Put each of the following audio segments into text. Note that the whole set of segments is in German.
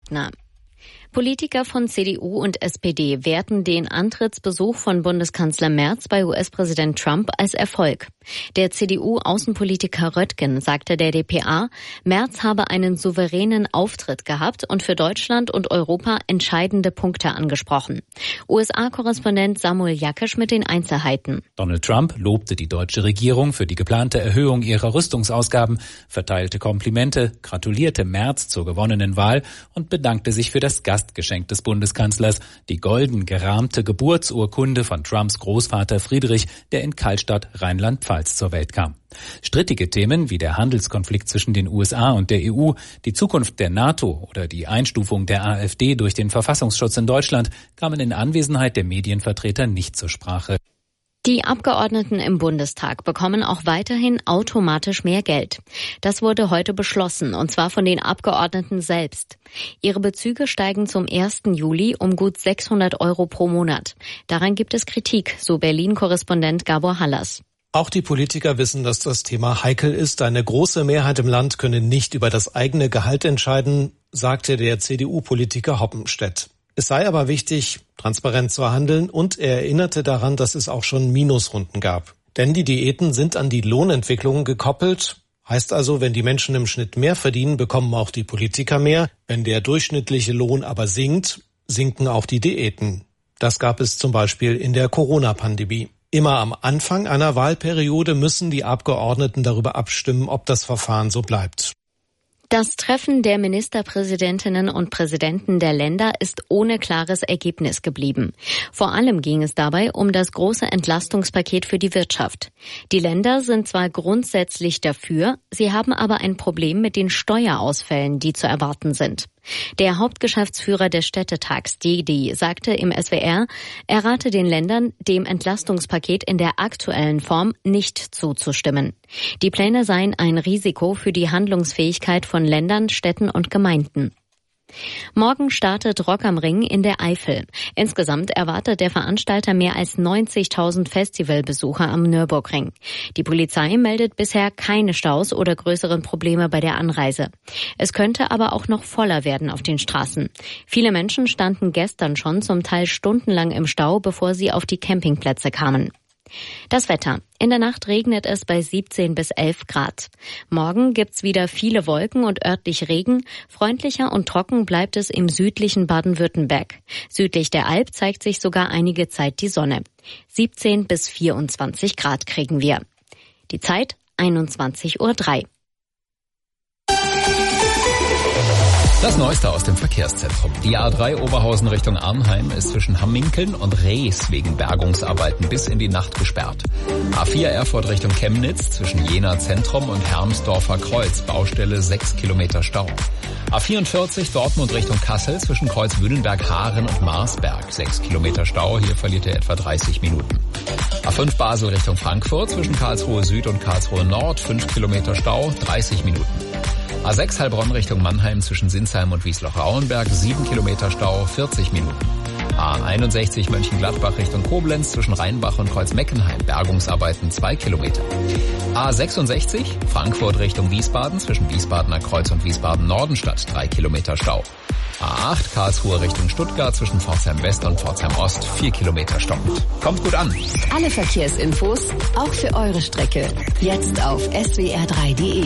Wagner. Politiker von CDU und SPD werten den Antrittsbesuch von Bundeskanzler Merz bei US-Präsident Trump als Erfolg. Der CDU-Außenpolitiker Röttgen sagte der dpa, Merz habe einen souveränen Auftritt gehabt und für Deutschland und Europa entscheidende Punkte angesprochen. USA-Korrespondent Samuel Jakesch mit den Einzelheiten. Donald Trump lobte die deutsche Regierung für die geplante Erhöhung ihrer Rüstungsausgaben, verteilte Komplimente, gratulierte Merz zur gewonnenen Wahl und bedankte sich für das Gastgeschenk des Bundeskanzlers, die golden gerahmte Geburtsurkunde von Trumps Großvater Friedrich, der in Kallstadt, Rheinland-Pfalz zur Welt kam. Strittige Themen wie der Handelskonflikt zwischen den USA und der EU, die Zukunft der NATO oder die Einstufung der AfD durch den Verfassungsschutz in Deutschland kamen in Anwesenheit der Medienvertreter nicht zur Sprache. Die Abgeordneten im Bundestag bekommen auch weiterhin automatisch mehr Geld. Das wurde heute beschlossen, und zwar von den Abgeordneten selbst. Ihre Bezüge steigen zum 1. Juli um gut 600 € pro Monat. Daran gibt es Kritik, so Berlin-Korrespondent Gabor Hallas. Auch die Politiker wissen, dass das Thema heikel ist. Eine große Mehrheit im Land könne nicht über das eigene Gehalt entscheiden, sagte der CDU-Politiker Hoppenstedt. Es sei aber wichtig, transparent zu handeln, und er erinnerte daran, dass es auch schon Minusrunden gab. Denn die Diäten sind an die Lohnentwicklung gekoppelt. Heißt also, wenn die Menschen im Schnitt mehr verdienen, bekommen auch die Politiker mehr. Wenn der durchschnittliche Lohn aber sinkt, sinken auch die Diäten. Das gab es zum Beispiel in der Corona-Pandemie. Immer am Anfang einer Wahlperiode müssen die Abgeordneten darüber abstimmen, ob das Verfahren so bleibt. Das Treffen der Ministerpräsidentinnen und Präsidenten der Länder ist ohne klares Ergebnis geblieben. Vor allem ging es dabei um das große Entlastungspaket für die Wirtschaft. Die Länder sind zwar grundsätzlich dafür, sie haben aber ein Problem mit den Steuerausfällen, die zu erwarten sind. Der Hauptgeschäftsführer des Städtetags DD sagte im SWR, er rate den Ländern, dem Entlastungspaket in der aktuellen Form nicht zuzustimmen. Die Pläne seien ein Risiko für die Handlungsfähigkeit von Ländern, Städten und Gemeinden. Morgen startet Rock am Ring in der Eifel. Insgesamt erwartet der Veranstalter mehr als 90.000 Festivalbesucher am Nürburgring. Die Polizei meldet bisher keine Staus oder größeren Probleme bei der Anreise. Es könnte aber auch noch voller werden auf den Straßen. Viele Menschen standen gestern schon zum Teil stundenlang im Stau, bevor sie auf die Campingplätze kamen. Das Wetter. In der Nacht regnet es bei 17 bis 11 Grad. Morgen gibt's wieder viele Wolken und örtlich Regen. Freundlicher und trocken bleibt es im südlichen Baden-Württemberg. Südlich der Alp zeigt sich sogar einige Zeit die Sonne. 17 bis 24 Grad kriegen wir. Die Zeit 21:03 Uhr. Das Neueste aus dem Verkehrszentrum. Die A3 Oberhausen Richtung Arnheim ist zwischen Hamminkeln und Rees wegen Bergungsarbeiten bis in die Nacht gesperrt. A4 Erfurt Richtung Chemnitz zwischen Jena Zentrum und Hermsdorfer Kreuz, Baustelle 6 Kilometer Stau. A44 Dortmund Richtung Kassel zwischen Kreuzwühlenberg, Haaren und Marsberg, 6 Kilometer Stau, hier verliert er etwa 30 Minuten. A5 Basel Richtung Frankfurt zwischen Karlsruhe Süd und Karlsruhe Nord, 5 Kilometer Stau, 30 Minuten. A6 Heilbronn Richtung Mannheim zwischen Sinsheim und Wiesloch-Rauenberg, 7 Kilometer Stau, 40 Minuten. A61 Mönchengladbach Richtung Koblenz zwischen Rheinbach und Kreuzmeckenheim, Bergungsarbeiten 2 Kilometer. A66 Frankfurt Richtung Wiesbaden zwischen Wiesbadener Kreuz und Wiesbaden-Nordenstadt, 3 Kilometer Stau. A8 Karlsruhe Richtung Stuttgart zwischen Pforzheim West und Pforzheim Ost, 4 Kilometer stockend. Kommt gut an. Alle Verkehrsinfos, auch für eure Strecke, jetzt auf swr3.de.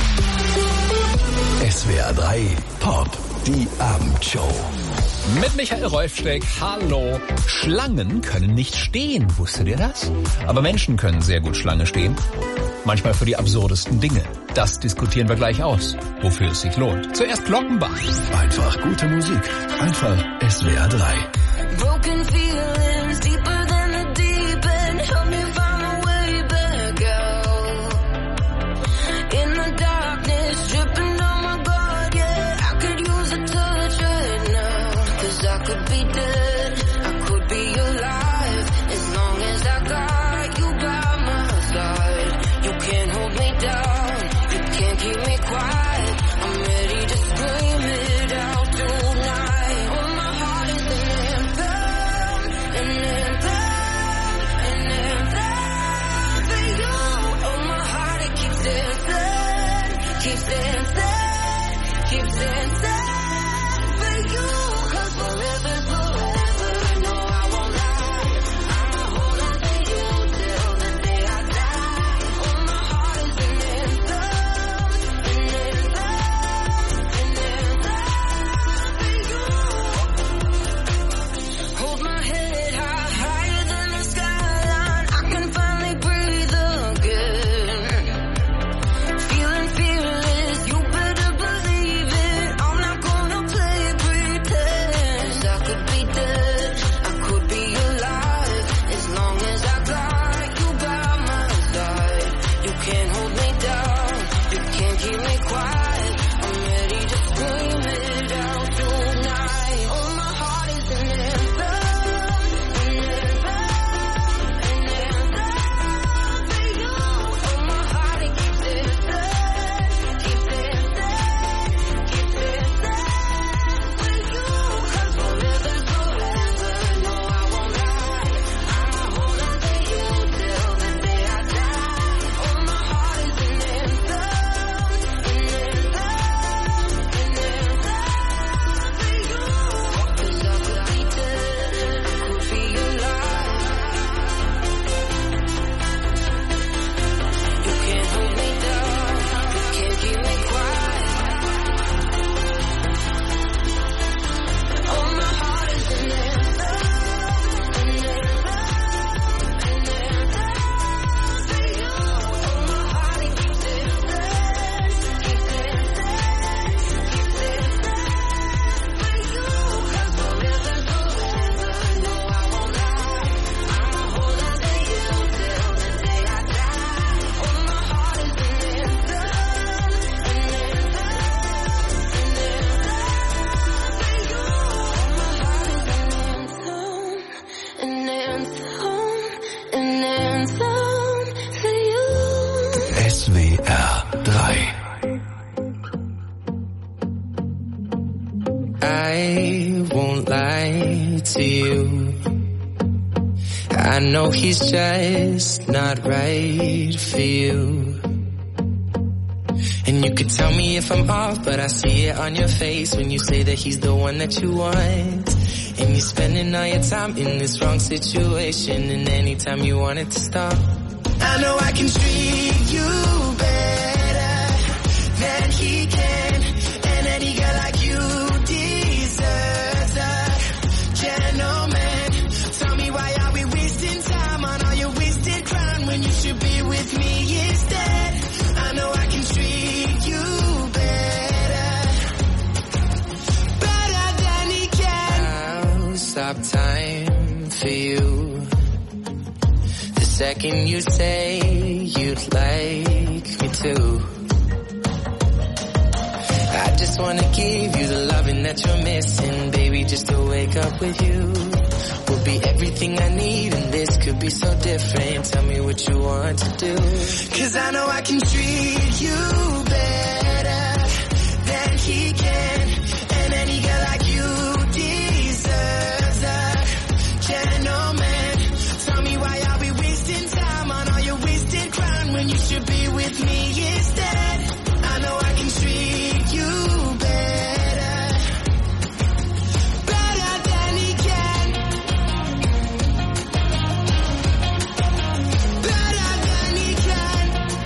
SWR 3 Pop, die Abendshow. Mit Michael Rolfsteck, hallo. Schlangen können nicht stehen, wusstet ihr das? Aber Menschen können sehr gut Schlange stehen. Manchmal für die absurdesten Dinge. Das diskutieren wir gleich aus, wofür es sich lohnt. Zuerst Glockenbach. Einfach gute Musik. Einfach SWR 3. Broken feelings deeper than the deep end. Help me find my way back out. In the darkness, dripping on my guard, yeah. I could use a touch right now. 'Cause I could be dead, I could be alive. As long as I got you by my side. You can't hold me down, you can't keep me quiet. I'm ready to scream it out tonight. Oh, my heart is an anthem, an anthem, an anthem for you. Oh, my heart, it keeps dancing, keeps dancing, keeps dancing for I won't lie to you. I know he's just not right for you. And you could tell me if I'm off, but I see it on your face when you say that he's the one that you want. And you're spending all your time in this wrong situation, and anytime you want it to stop. I know I can treat you better than he can, and any girl like you deserves a gentleman. Tell me why are we wasting time on all your wasted crime when you should be with me instead. I know I can treat you better than he can. I'll stop time for you the second you say you'd like me to. I just wanna give you the loving that you're missing, baby, just to wake up with you will be everything I need, and this could be so different. Tell me what you want to do, 'cause I know I can treat you better than he can, and any girl like you deserves a gentleman. Tell me why are we wasting time on all your wasted crime when you should be with me instead. I know I can treat you better than he can, better than he can.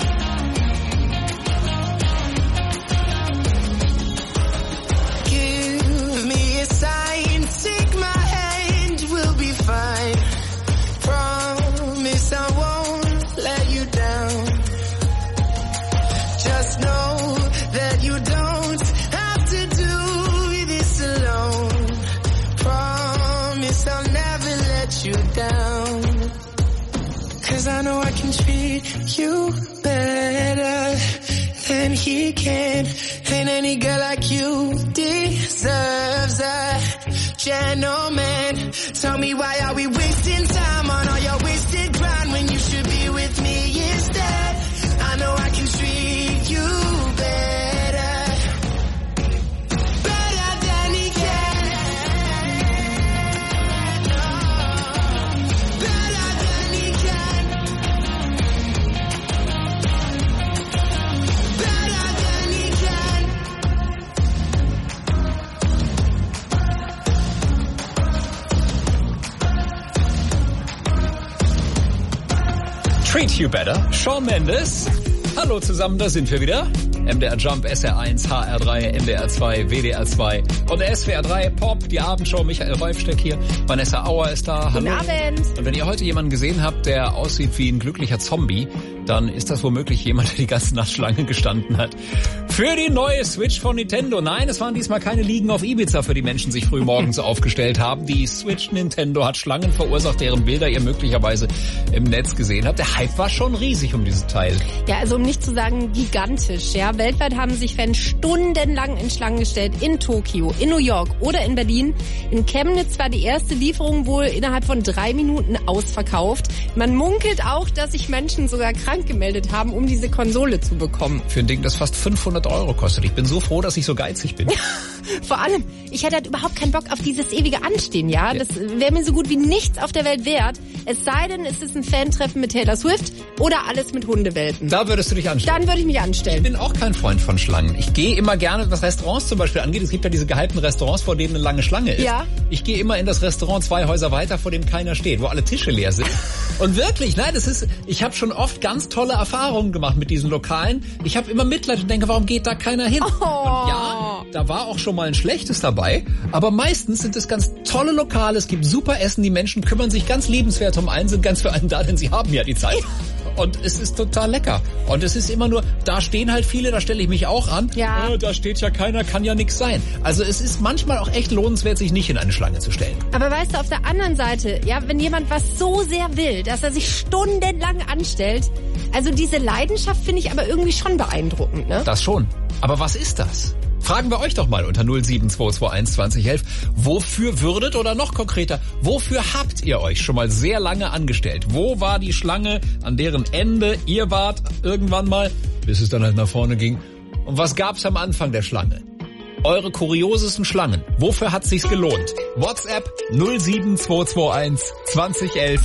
Give me a sign, take my hand, we'll be fine. Promise I won't let you down. Just know that you don't have to do this alone. Promise I'll never let you down. 'Cause I know I can treat you better than he can, and any girl like you deserves a gentleman. Tell me why are we wasting time on all your wasted grind when you should be with me instead. I know I can treat you better than he can, better than he can, better than he can. Treat You Better, Shawn Mendes. Hallo zusammen, da sind wir wieder. MDR Jump, SR1, HR3, NDR 2, WDR 2 und SWR 3 Pop, die Abendshow. Michael Reufsteck hier, Vanessa Auer ist da. Hallo. Guten Abend. Und wenn ihr heute jemanden gesehen habt, der aussieht wie ein glücklicher Zombie, dann ist das womöglich jemand, der die ganze Nacht Schlange gestanden hat. Für die neue Switch von Nintendo. Nein, es waren diesmal keine Liegen auf Ibiza, für die Menschen sich früh morgens aufgestellt haben. Die Switch Nintendo hat Schlangen verursacht, deren Bilder ihr möglicherweise im Netz gesehen habt. Der Hype war schon riesig um dieses Teil. Ja, also um nicht zu sagen gigantisch. Ja, weltweit haben sich Fans stundenlang in Schlangen gestellt. In Tokio, in New York oder in Berlin. In Chemnitz war die erste Lieferung wohl innerhalb von 3 Minuten ausverkauft. Man munkelt auch, dass sich Menschen sogar krank gemeldet haben, um diese Konsole zu bekommen. Für ein Ding, das fast 500 € kostet. Ich bin so froh, dass ich so geizig bin. Vor allem, ich hätte halt überhaupt keinen Bock auf dieses ewige Anstehen, ja? Das wäre mir so gut wie nichts auf der Welt wert. Es sei denn, es ist ein Fan-Treffen mit Taylor Swift oder alles mit Hundewelpen. Da würdest du dich anstellen. Dann würde ich mich anstellen. Ich bin auch kein Freund von Schlangen. Ich gehe immer gerne, was Restaurants zum Beispiel angeht. Es gibt ja diese gehypten Restaurants, vor denen eine lange Schlange ist. Ja. Ich gehe immer in das Restaurant 2 Häuser weiter, vor dem keiner steht, wo alle Tische leer sind. Und wirklich, nein, ich habe schon oft ganz tolle Erfahrungen gemacht mit diesen Lokalen. Ich habe immer Mitleid und denke, warum geht da keiner hin? Oh. Und ja, da war auch schon mal ein schlechtes dabei, aber meistens sind es ganz tolle Lokale, es gibt super Essen, die Menschen kümmern sich ganz liebenswert um einen, sind ganz für einen da, denn sie haben ja die Zeit. Und es ist total lecker. Und es ist immer nur, da stehen halt viele, da stelle ich mich auch an. Ja. Da steht ja keiner, kann ja nix sein. Also es ist manchmal auch echt lohnenswert, sich nicht in eine Schlange zu stellen. Aber weißt du, auf der anderen Seite, ja, wenn jemand was so sehr will, dass er sich stundenlang anstellt, also diese Leidenschaft finde ich aber irgendwie schon beeindruckend, ne? Das schon. Aber was ist das? Fragen wir euch doch mal unter 07221 2011. Wofür würdet oder noch konkreter, wofür habt ihr euch schon mal sehr lange angestellt? Wo war die Schlange, an deren Ende ihr wart irgendwann mal, bis es dann halt nach vorne ging? Und was gab's am Anfang der Schlange? Eure kuriosesten Schlangen. Wofür hat sich's gelohnt? WhatsApp 07221 2011.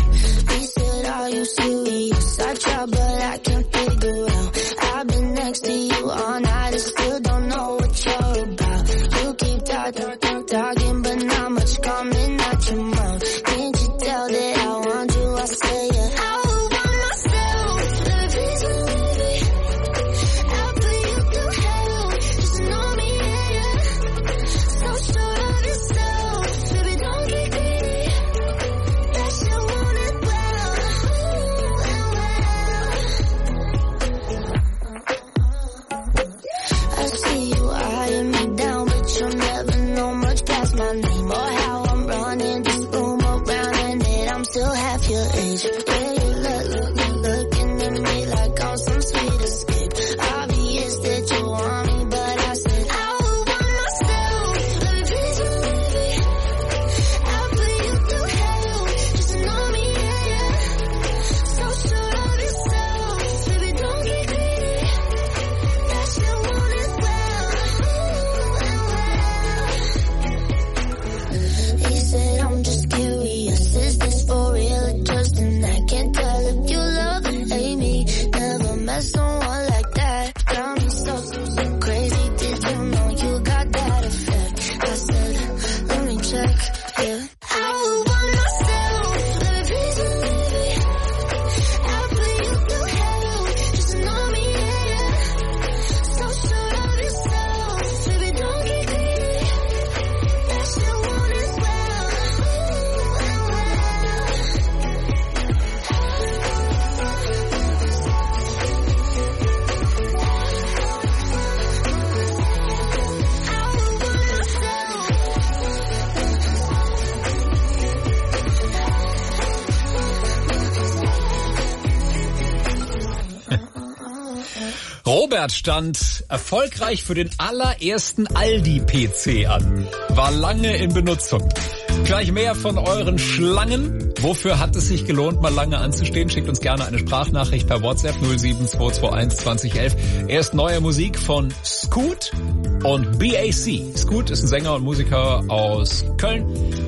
Robert stand erfolgreich für den allerersten Aldi-PC an. War lange in Benutzung. Gleich mehr von euren Schlangen. Wofür hat es sich gelohnt, mal lange anzustehen? Schickt uns gerne eine Sprachnachricht per WhatsApp 07221 2011. Erst neue Musik von Scoot und BAC. Scoot ist ein Sänger und Musiker aus Köln.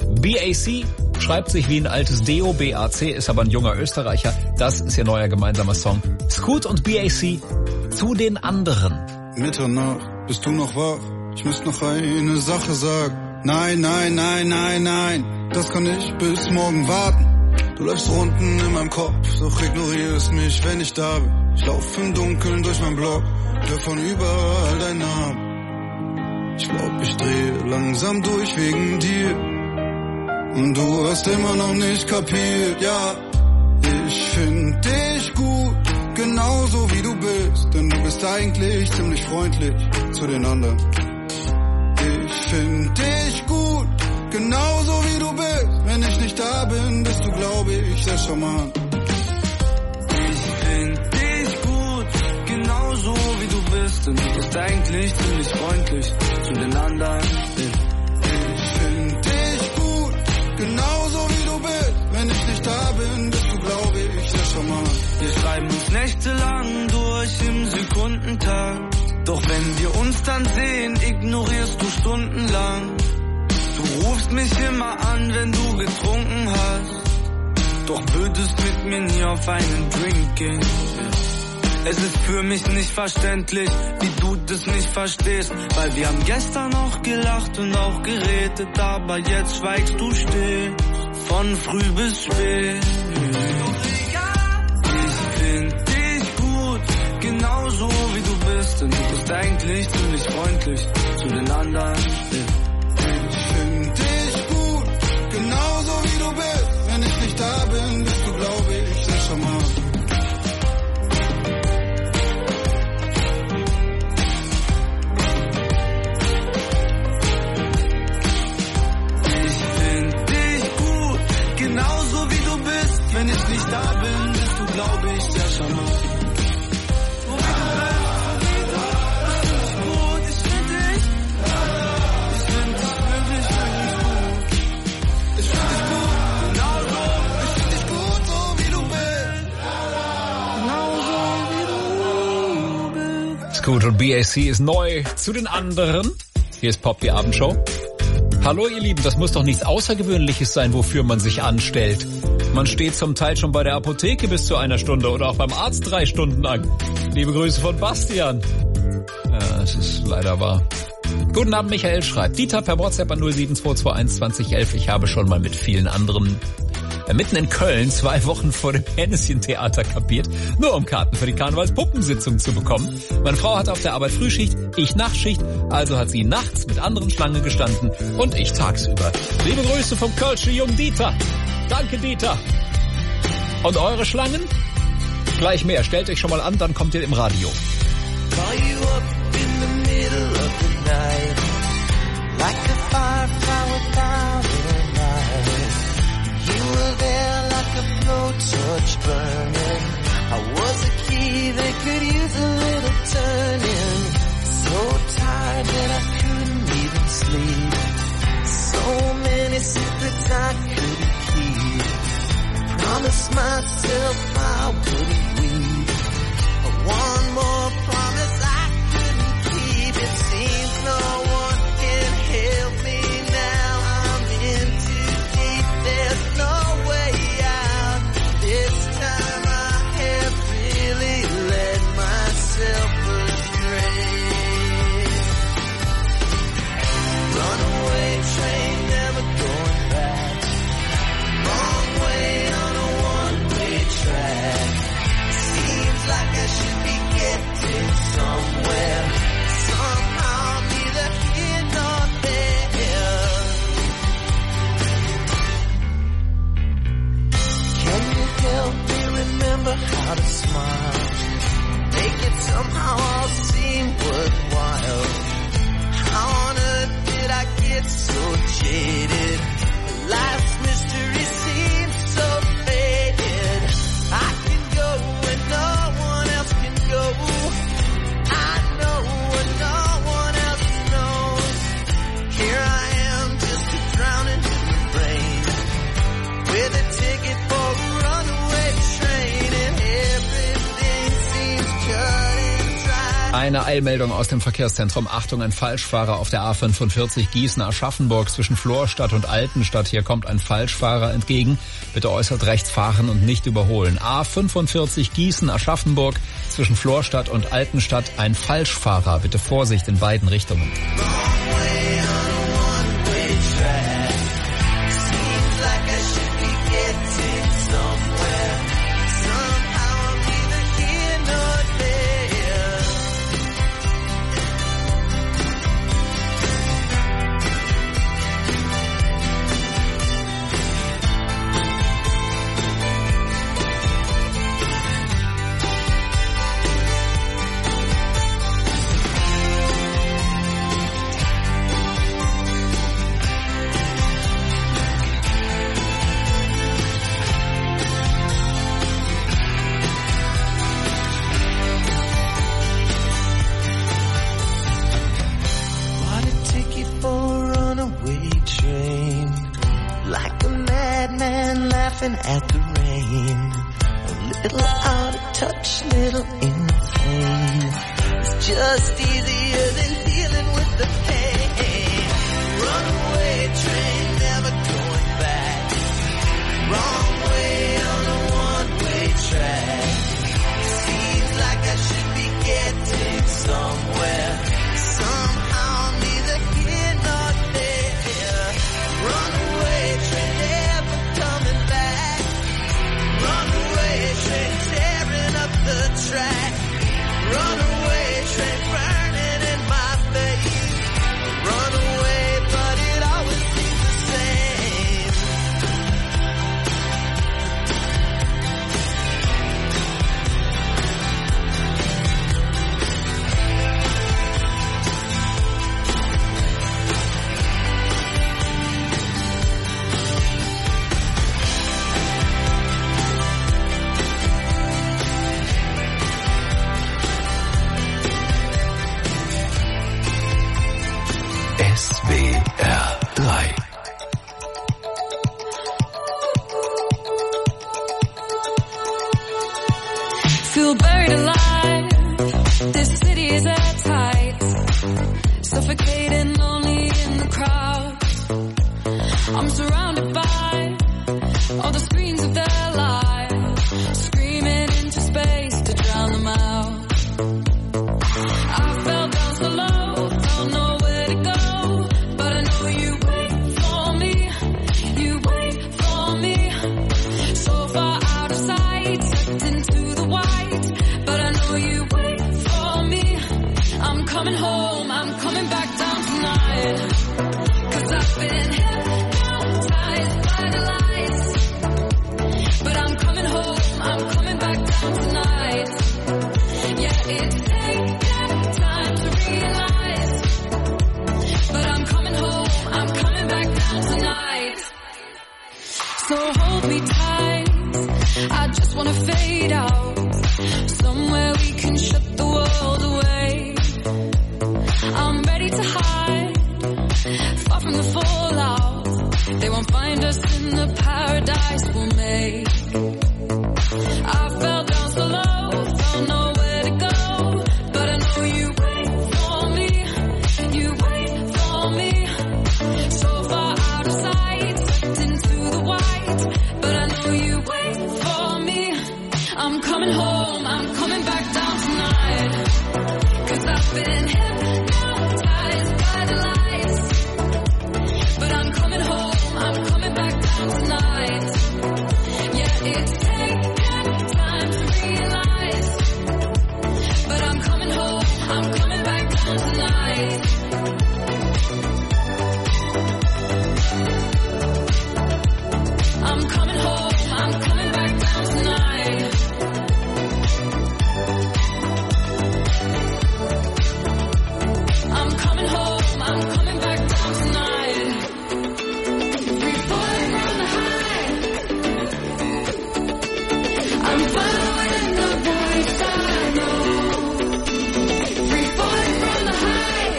BAC schreibt sich wie ein altes Deo. BAC ist aber ein junger Österreicher. Das ist ihr neuer gemeinsamer Song. Scoot und BAC zu den anderen. Mitternacht, bist du noch wach? Ich muss noch eine Sache sagen. Nein, nein, nein, nein, nein, das kann ich bis morgen warten. Du läufst unten in meinem Kopf, doch ignorierst mich, wenn ich da bin. Ich lauf im Dunkeln durch mein Block, hör von überall deinen Namen. Ich glaub, ich drehe langsam durch wegen dir. Und du hast immer noch nicht kapiert, ja. Ich find dich gut, genauso wie du bist. Denn du bist eigentlich ziemlich freundlich zu den anderen. Ich find dich gut, genauso wie du bist. Wenn ich nicht da bin, bist du, glaube ich, sehr charmant. Ich find dich gut, genauso wie du bist. Denn du bist eigentlich ziemlich freundlich zu den anderen. Ich find dich gut, genauso wie du bist. Wenn ich nicht da bin, bist du, glaube ich, sehr charmant. Wir schreiben uns nächtelang durch im Sekundentag. Doch wenn wir uns dann sehen, ignorierst du stundenlang. Du rufst mich immer an, wenn du getrunken hast. Doch würdest mit mir nie auf einen Drink gehen. Es ist für mich nicht verständlich, wie du das nicht verstehst. Weil wir haben gestern noch gelacht und auch geredet, aber jetzt schweigst du still, von früh bis spät. Ich find dich gut, genauso wie du bist. Denn du bist eigentlich ziemlich freundlich zu den anderen. Ich find dich gut, genauso wie du bist. Wenn ich nicht da bin, bist du, glaube ich, sehr charmant. Genauso wie du bist, wenn ich nicht da bin, bist du, glaube ich, sehr charmant. Scoot und BAC ist neu zu den anderen. Hier ist Pop, die Abendshow. Hallo ihr Lieben, das muss doch nichts Außergewöhnliches sein, wofür man sich anstellt. Man steht zum Teil schon bei der Apotheke bis zu 1 Stunde oder auch beim Arzt 3 Stunden lang. Liebe Grüße von Bastian. Ja, es ist leider wahr. Guten Abend, Michael schreibt. Dieter per WhatsApp an 07221 2011. Ich habe schon mal mit vielen anderen mitten in Köln 2 Wochen vor dem Hennessy-Theater kapiert, nur um Karten für die Karnevalspuppensitzung zu bekommen. Meine Frau hatte auf der Arbeit Frühschicht, ich Nachtschicht, also hat sie nachts mit anderen Schlange gestanden und ich tagsüber. Liebe Grüße vom Kölsche Jung Dieter. Danke, Dieter. Und eure Schlangen? Gleich mehr. Stellt euch schon mal an, dann kommt ihr im Radio. Call you up in the middle of the night, like a firefly without a light. You were there like a blowtorch burning. I was a key that could use a little turning. So tired that I couldn't even sleep. So many secrets I couldn't keep. Promised myself I wouldn't weep. One more promise I couldn't keep. It seems no one can help me now. I'm in too deep. There's no way out. This time I have really let myself astray. Runaway train, never going back. Wrong way on a one-way track. Seems like I should be getting somewhere. Somehow neither here nor there. Can you help me remember how to smile? Make it somehow all seem worthwhile. How on earth did I get so jaded? Life's mystery seems so faded. I can go when no one else can go. I know when no one else knows. Here I am, just drowning in the rain, with a ticket for a runaway train, and everything seems cut and dry. Eine Eilmeldung aus dem Verkehrszentrum. Achtung, ein Falschfahrer auf der A45 Gießen-Aschaffenburg zwischen Florstadt und Altenstadt. Hier kommt ein Falschfahrer entgegen. Bitte äußerst rechts fahren und nicht überholen. A45 Gießen-Aschaffenburg zwischen Florstadt und Altenstadt. Ein Falschfahrer. Bitte Vorsicht in beiden Richtungen. At the rain, a little out of touch, little insane. It's just easier than dealing with the pain. Runaway train, never going back. Wrong way on a one-way track. Seems like I should be getting somewhere. Somehow neither here nor there. Runaway train, never coming back. Runaway train tearing up the track. Runaway train burning in my face. Runaway, but it always seems the same. SWR 3. Feel buried alive. This city is at tight. Suffocating on crowds. I'm surrounded by all the screens of their lives, screaming into space to drown them out. I fell down so low, found nowhere to go, but I know you wait for me, you wait for me. So far out of sight, sucked into the white, but I know you wait for me. I'm coming home, I'm coming back down tonight, 'cause I've been hypnotized by the lights, but I'm coming home, I'm coming back down tonight. Yeah, it's taken time to realize, but I'm coming home, I'm coming back down tonight. So hold me tight, I just wanna fade out, somewhere we can shut the world away. I'm ready to hide, far from the fallout, they won't find us in the paradise we'll make. I fell down so low, found nowhere to go, but I know you wait for me, you wait for me. So far out of sight, sucked into the white, but I know you wait for me. I'm coming home, I'm coming back down tonight, 'cause I've been hypnotized by the lights, but I'm coming home, I'm coming back down tonight. Yeah, it's taken time to realize, but I'm coming home, I'm coming back down tonight. I'm coming home, I'm coming back down tonight. I'm coming home, I'm coming back down tonight. Free falling from the high, I'm following the voice I know. Free falling from the high,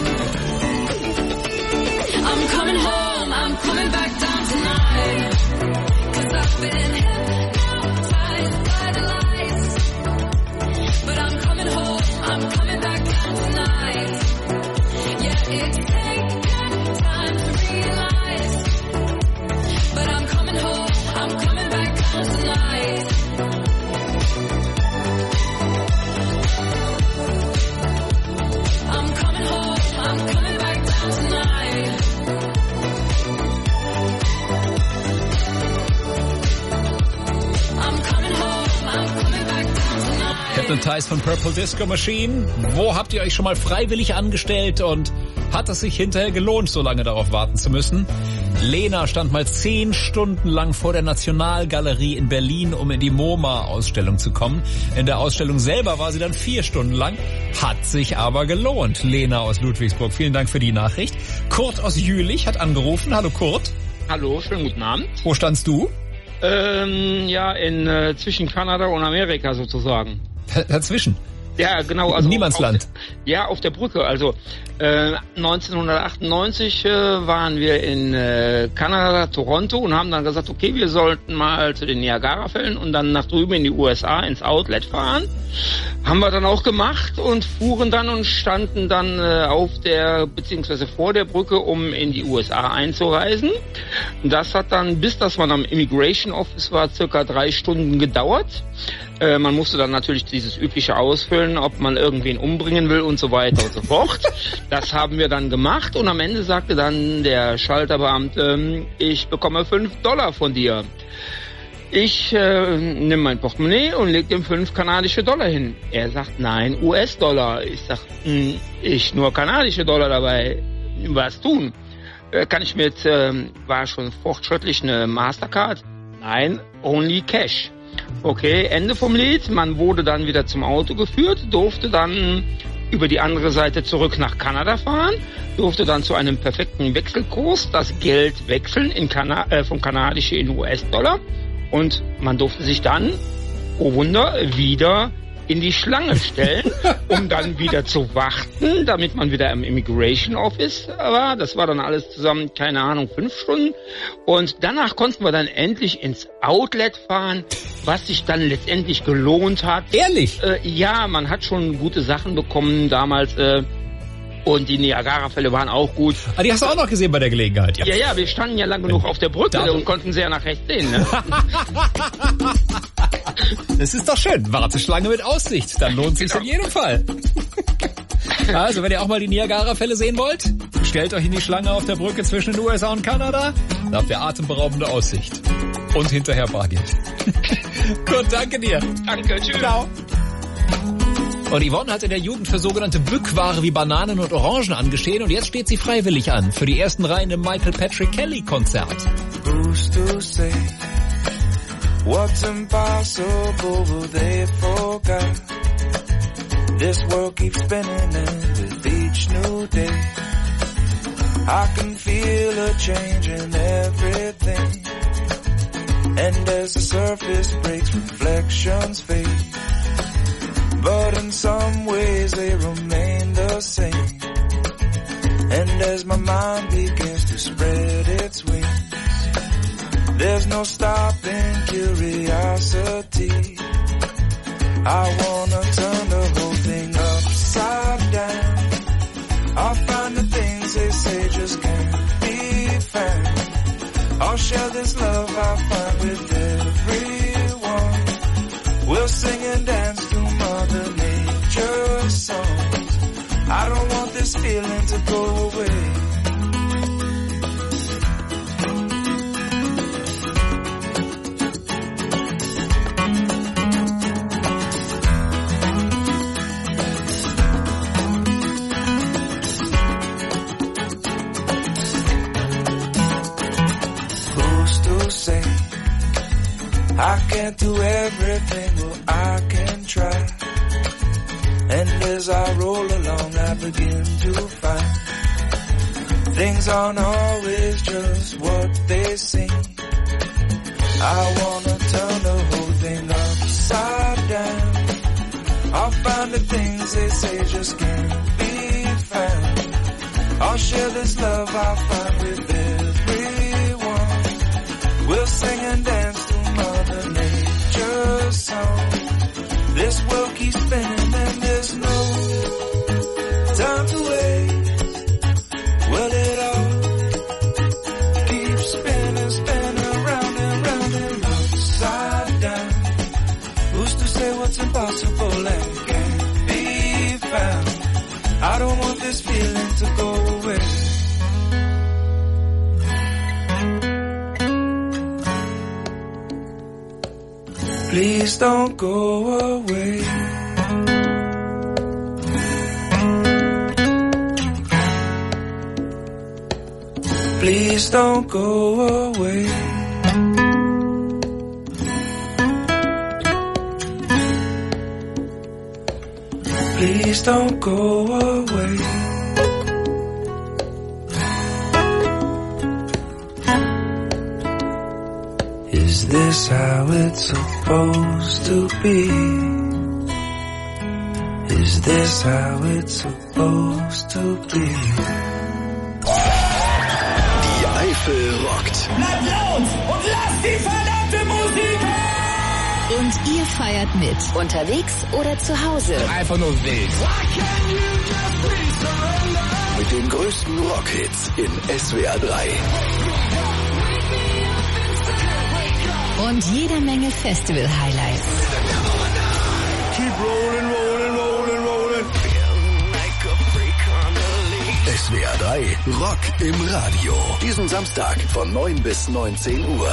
I'm coming home, I'm coming back down tonight, 'cause I've been hypnotized by the lights, but I'm coming home, I'm coming back down tonight. Yeah, it's taken time to realize, but I'm coming home, I'm coming back down tonight. I'm coming home, I'm coming back down tonight. I'm coming home, I'm coming back down tonight. Hypnotized von Purple Disco Machine. Wo habt ihr euch schon mal freiwillig angestellt und hat es sich hinterher gelohnt, so lange darauf warten zu müssen? Lena stand mal 10 Stunden lang vor der Nationalgalerie in Berlin, um in die MoMA-Ausstellung zu kommen. In der Ausstellung selber war sie dann 4 Stunden lang, hat sich aber gelohnt. Lena aus Ludwigsburg, vielen Dank für die Nachricht. Kurt aus Jülich hat angerufen. Hallo Kurt. Hallo, schönen guten Abend. Wo standst du? Ja, zwischen Kanada und Amerika sozusagen. Dazwischen? Ja, genau. Also Niemandsland. Auf der Brücke. Also 1998 waren wir in Kanada, Toronto, und haben dann gesagt, okay, wir sollten mal zu den Niagara-Fällen und dann nach drüben in die USA ins Outlet fahren. Haben wir dann auch gemacht und fuhren dann und standen dann beziehungsweise vor der Brücke, um in die USA einzureisen. Das hat dann, bis das man am Immigration Office war, circa 3 Stunden gedauert. Man musste dann natürlich dieses übliche ausfüllen, ob man irgendwen umbringen will und so weiter und so fort. Das haben wir dann gemacht und am Ende sagte dann der Schalterbeamte, ich bekomme $5 von dir. Ich nehme mein Portemonnaie und lege ihm 5 kanadische Dollar hin. Er sagt, nein, US-Dollar. Ich sag, ich nur kanadische Dollar dabei. Was tun? Kann ich mit, war schon fortschrittlich eine Mastercard? Nein, only Cash. Okay, Ende vom Lied. Man wurde dann wieder zum Auto geführt, durfte dann über die andere Seite zurück nach Kanada fahren, durfte dann zu einem perfekten Wechselkurs das Geld wechseln vom kanadische in US-Dollar und man durfte sich dann, oh Wunder, wieder in die Schlange stellen, um dann wieder zu warten, damit man wieder im Immigration Office war. Das war dann alles zusammen, keine Ahnung, 5 Stunden. Und danach konnten wir dann endlich ins Outlet fahren, was sich dann letztendlich gelohnt hat. Ehrlich? Ja, man hat schon gute Sachen bekommen damals. Und die Niagara-Fälle waren auch gut. Ah, die hast du auch noch gesehen bei der Gelegenheit, ja? Ja, wir standen ja lang genug auf der Brücke und konnten sehr nach rechts sehen, ne? Das ist doch schön. Warteschlange mit Aussicht. Dann lohnt sich's in jedem Fall. Also, wenn ihr auch mal die Niagara-Fälle sehen wollt, stellt euch in die Schlange auf der Brücke zwischen den USA und Kanada. Da habt ihr atemberaubende Aussicht. Und hinterher Bargeld. Gut, danke dir. Danke, tschüss. Ciao. Und Yvonne hat in der Jugend für sogenannte Bückware wie Bananen und Orangen angestehen und jetzt steht sie freiwillig an für die ersten Reihen im Michael Patrick Kelly Konzert. Who's to say what's impossible will they forget? This world keeps spinning and with each new day I can feel a change in everything. And as the surface breaks, reflections fade. But in some ways they remain the same. And as my mind begins to spread its wings, there's no stopping curiosity. I wanna turn the whole thing upside down. I'll find the things they say just can't be found. I'll share this love I find with everyone. We'll sing and dance to Mother Nature's songs. I don't want this feeling to go away. I can't do everything, well I can try. And as I roll along I begin to find things aren't always just what they seem. I wanna turn the whole thing upside down. I'll find the things they say just can't be found. I'll share this love I find with everyone. We'll sing and dance to Mother Nature's song. This world keeps spinning and there's no time to waste. Well, it all keeps spinning, spinning round and round and upside down. Who's to say what's impossible and can't be found? I don't want this feeling to go away. Please don't go away. Please don't go away. Please don't go away. Is this how it's supposed to be? Is this how it's supposed to be? Die Eifel rockt. Bleibt laut und lasst die verdammte Musik hören! Und ihr feiert mit. Unterwegs oder zu Hause. Einfach nur wild. Mit den größten Rockhits in SWR 3. Und jede Menge Festival-Highlights. Keep rolling, rolling, rolling, rolling. SWR 3 Rock im Radio. Diesen Samstag von 9 bis 19 Uhr.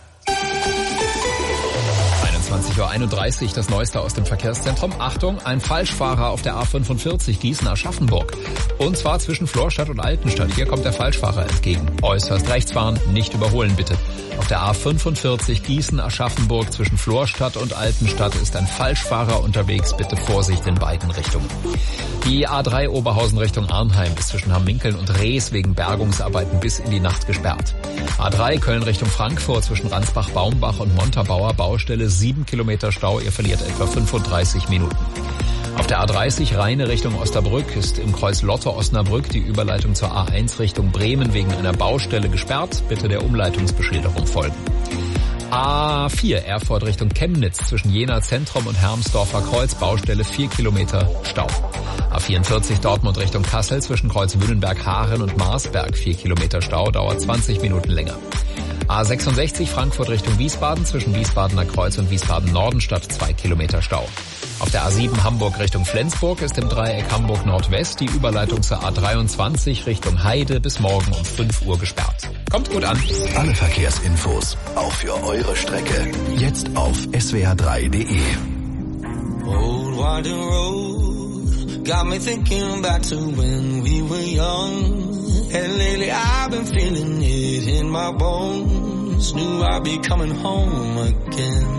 21:31 Uhr, das Neueste aus dem Verkehrszentrum. Achtung, ein Falschfahrer auf der A45 Gießen-Aschaffenburg. Und zwar zwischen Florstadt und Altenstadt. Hier kommt der Falschfahrer entgegen. Äußerst rechts fahren, nicht überholen bitte. Auf der A45 Gießen-Aschaffenburg zwischen Florstadt und Altenstadt ist ein Falschfahrer unterwegs. Bitte Vorsicht in beiden Richtungen. Die A3 Oberhausen Richtung Arnheim ist zwischen Hamminkeln und Rees wegen Bergungsarbeiten bis in die Nacht gesperrt. A3 Köln Richtung Frankfurt zwischen Ransbach-Baumbach und Montabaur Baustelle 7 Kilometer Stau. Ihr verliert etwa 35 Minuten. Auf der A30 Rheine Richtung Osnabrück ist im Kreuz Lotte-Osnabrück die Überleitung zur A1 Richtung Bremen wegen einer Baustelle gesperrt. Bitte der Umleitungsbeschilderung folgen. A4 Erfurt Richtung Chemnitz zwischen Jena Zentrum und Hermsdorfer Kreuz, Baustelle 4 Kilometer Stau. A44 Dortmund Richtung Kassel zwischen Kreuz Wünnenberg-Haaren und Marsberg 4 Kilometer Stau, dauert 20 Minuten länger. A66 Frankfurt Richtung Wiesbaden zwischen Wiesbadener Kreuz und Wiesbaden-Nordenstadt 2 Kilometer Stau. Auf der A7 Hamburg Richtung Flensburg ist im Dreieck Hamburg Nordwest die Überleitung zur A23 Richtung Heide bis morgen um 5 Uhr gesperrt. Kommt gut an. Alle Verkehrsinfos, auch für eure Strecke, jetzt auf swr3.de. Old winding road got me thinking back to when we were young. And lately I've been feeling it in my bones. Knew I'd be coming home again.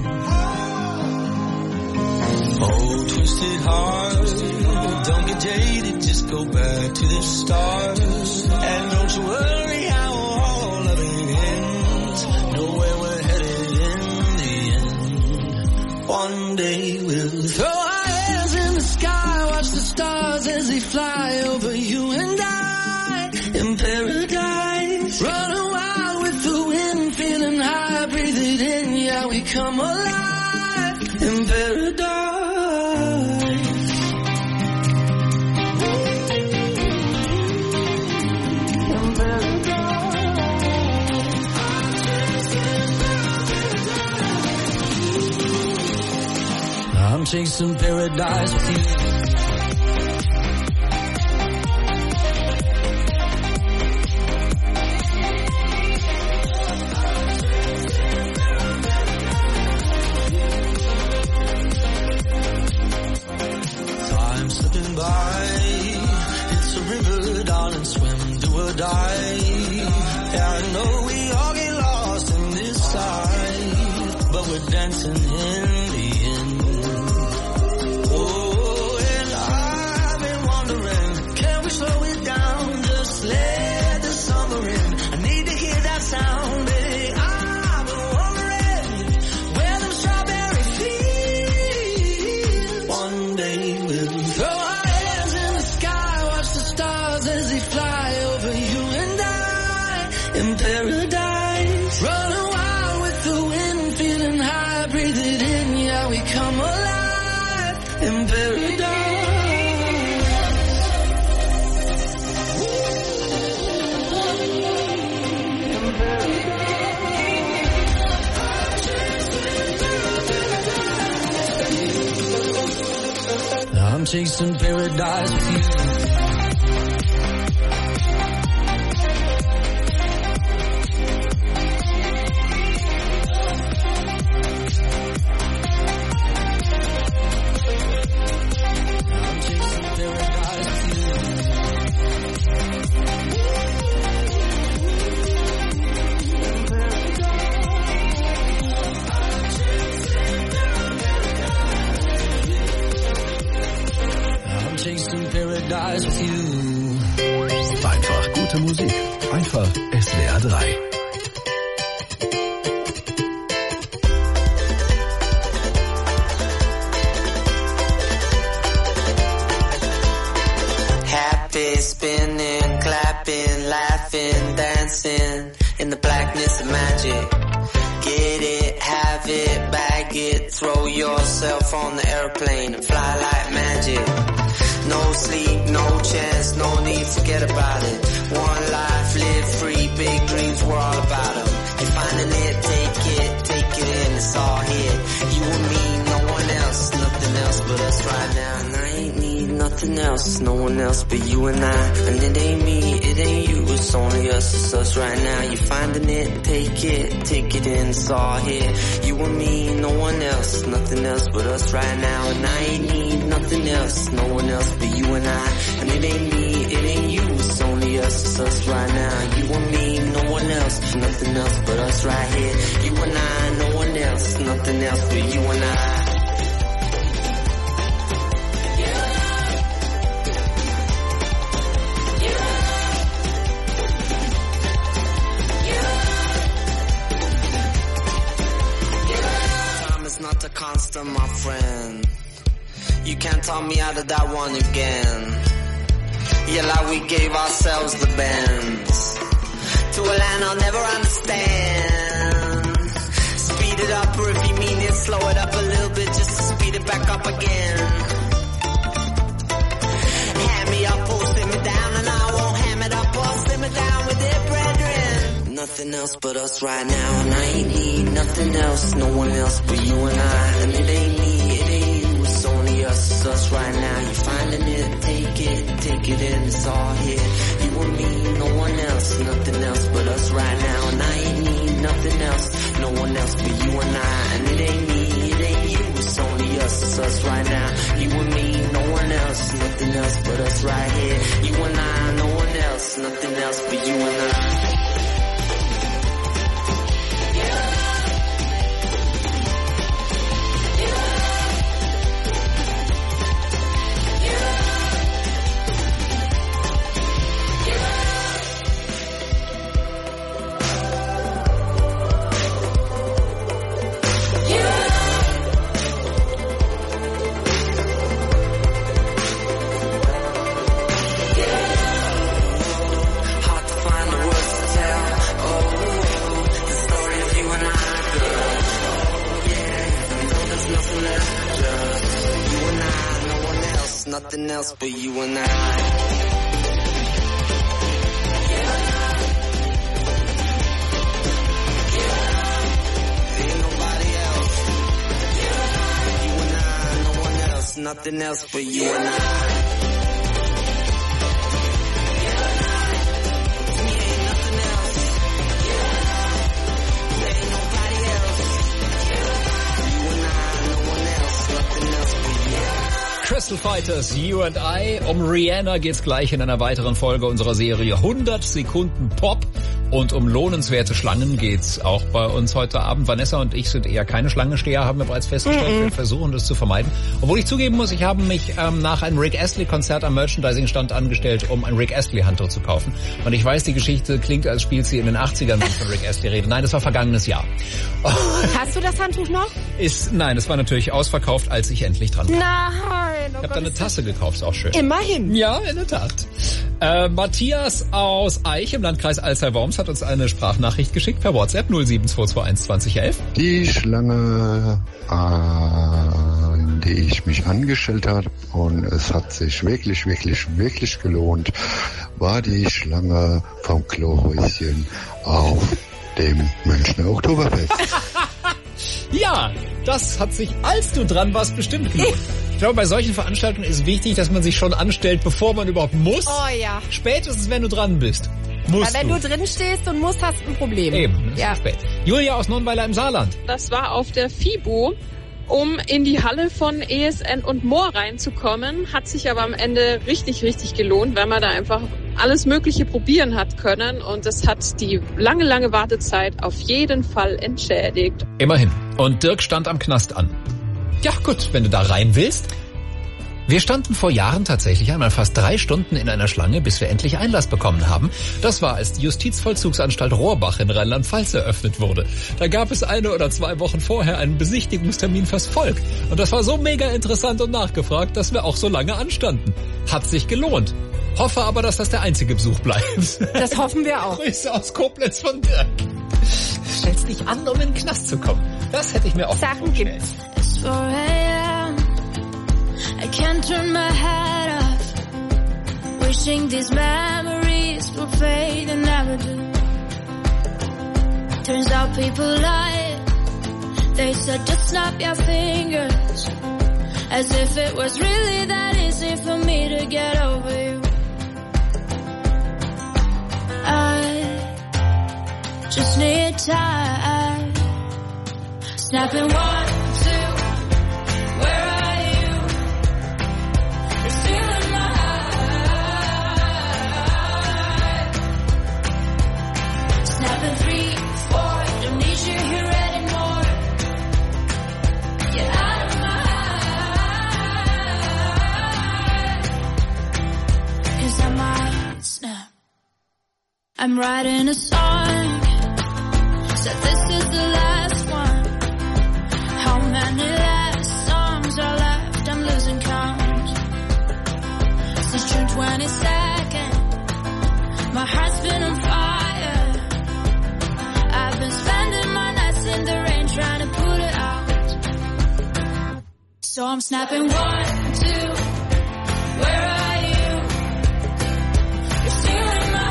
Oh, twisted heart, don't get jaded, just go back to the start. And don't you worry how all of it ends. Know where we're headed in the end. One day we'll throw our hands in the sky, watch the stars as they fly over you and I. In paradise, running wild with the wind, feeling high, breathe it in, yeah, we come alive. In paradise. I'm chasing paradise with you. Time slipping by, it's a river, darling, swim, do or die. Yeah, I know we all get lost in this side, but we're dancing in the end. Oh, and I've been wondering, can we slow it down, just let the summer in. I need to hear that sound, baby. I've been wondering where them strawberries feel. One day we'll throw our hands in the sky, watch the stars as they fly over you and I. In paradise, running wild with the wind, feeling high, breathe it in, yeah, we come alive. In paradise. I'm chasing paradise with you. Einfach gute Musik. Einfach SWR 3. Happy, spinning, clapping, laughing, dancing in the blackness of magic. Get it, have it, bag it, throw yourself on the airplane and fly like magic. No sleep, no chance, no need, forget about it. One life, live free, big dreams, we're all about them. You're finding it, take it in, it's all here. You and me, no one else, nothing else but us right now. And I ain't need nothing else, no one else but you and I. And it ain't me, it ain't you, it's only us, it's us right now. You're finding it, take it in, it's all here. You and me, no one else, nothing else but us right now. And I ain't need nothing else, no one else but you and I. And it ain't me, it ain't you, it's only us, it's us right now. You and me, no one else, nothing else but us right here. You and I, no one else, nothing else but you and I. Not a constant, my friend. You can't talk me out of that one again. Yeah, like we gave ourselves the bends to a land I'll never understand. it up, or if you mean it, slow it up a little bit just to speed it back up again. Hand me up or simmer down, and I won't ham it up or simmer down with it, brethren. Nothing else but us right now, and I ain't need nothing else, no one else but you and I. And it ain't me, it ain't you, it's only us, it's us right now. You're finding it, take it in, it's all here. You and me, no one else, nothing else but us right now. And I ain't need nothing else, no one else but you and I. And it ain't me, it ain't you, it's only us, it's us right now. You and me, no one else, nothing else but us right here. You and I, no one else, nothing else but you and I. Nothing else but you and I. Ain't nobody else. You and I, no one else. Nothing else but you and I. Crystal Fighters, You and I. Um Rihanna geht's gleich in einer weiteren Folge unserer Serie 100 Sekunden Pop. Und um lohnenswerte Schlangen geht's auch bei uns heute Abend. Vanessa und ich sind eher keine Schlangensteher, haben wir bereits festgestellt. Wir versuchen das zu vermeiden. Obwohl ich zugeben muss, ich habe mich nach einem Rick Astley-Konzert am Merchandising-Stand angestellt, um ein Rick Astley-Handtuch zu kaufen. Und ich weiß, die Geschichte klingt, als spielt sie in den 80ern, wenn ich von Rick Astley rede. Nein, das war vergangenes Jahr. Hast du das Handtuch noch? Nein, es war natürlich ausverkauft, als ich endlich dran war. Nein. Ich habe da eine Tasse gekauft, ist auch schön. Immerhin. Ja, in der Tat. Matthias aus Eich im Landkreis Alzey-Worms hat uns eine Sprachnachricht geschickt per WhatsApp 07221 2011. Die Schlange, in die ich mich angestellt habe und es hat sich wirklich, wirklich, wirklich gelohnt, war die Schlange vom Klohäuschen auf dem Münchner Oktoberfest. Ja, das hat sich, als du dran warst, bestimmt gelohnt. Ich glaube, bei solchen Veranstaltungen ist wichtig, dass man sich schon anstellt, bevor man überhaupt muss. Oh ja. Spätestens, wenn du dran bist. Musst Weil wenn du drin stehst und musst, hast du ein Problem. Eben, ist spät. Julia aus Nonnweiler im Saarland. Das war auf der FIBO, um in die Halle von ESN und Moor reinzukommen. Hat sich aber am Ende richtig, richtig gelohnt, weil man da einfach alles Mögliche probieren hat können. Und das hat die lange, lange Wartezeit auf jeden Fall entschädigt. Immerhin. Und Dirk stand am Knast an. Ja gut, wenn du da rein willst. Wir standen vor Jahren tatsächlich einmal fast 3 Stunden in einer Schlange, bis wir endlich Einlass bekommen haben. Das war, als die Justizvollzugsanstalt Rohrbach in Rheinland-Pfalz eröffnet wurde. Da gab es 1 oder 2 Wochen vorher einen Besichtigungstermin fürs Volk. Und das war so mega interessant und nachgefragt, dass wir auch so lange anstanden. Hat sich gelohnt. Hoffe aber, dass das der einzige Besuch bleibt. Das hoffen wir auch. Grüße aus Koblenz von Dirk. Stellst dich an, um in den Knast zu kommen. Das hätte ich mir auch Sachen gibt's. I can't turn my head off, wishing these memories will fade and never do. Turns out people lie, they said just snap your fingers, as if it was really that easy for me to get over you. I just need time, snapping 1, 2, where are you? You're still in my heart. Snapping 3, 4, don't need you here anymore. You're out of my heart. 'Cause I might snap. I'm writing a song, said this is the last one. How many last songs are left? I'm losing count. Since June 22nd, my heart's been on fire. I've been spending my nights in the rain trying to So I'm snapping 1, 2, where are you? You're stealing my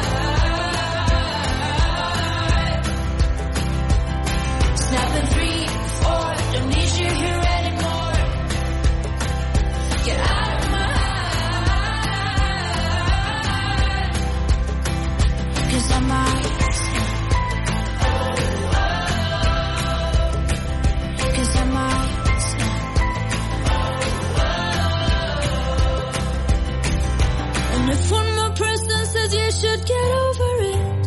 heart. Snapping 3, 4, don't need you here anymore. Get out of my heart. 'Cause I might snap. Cause I might snap. And if one more person says you should get over it,